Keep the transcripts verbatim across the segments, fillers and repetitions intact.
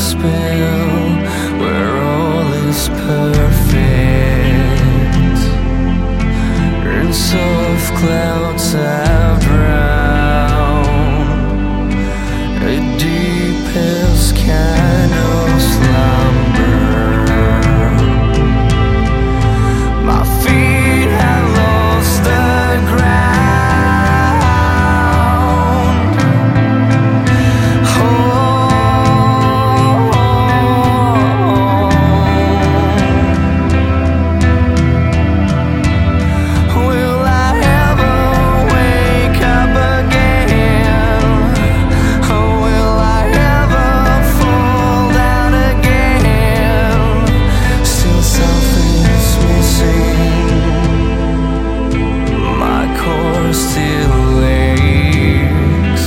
spell where all is perfect, and soft clouds have drowned a deepest kind of slumber. My feet have lost the ground. Oh, will I ever wake up again? Oh, will I ever fall down again? Still something's missing. My core still aches,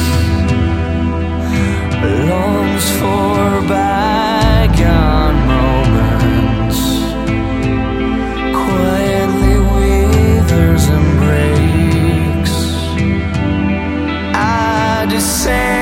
longs for bygone moments, quietly withers and breaks. I descend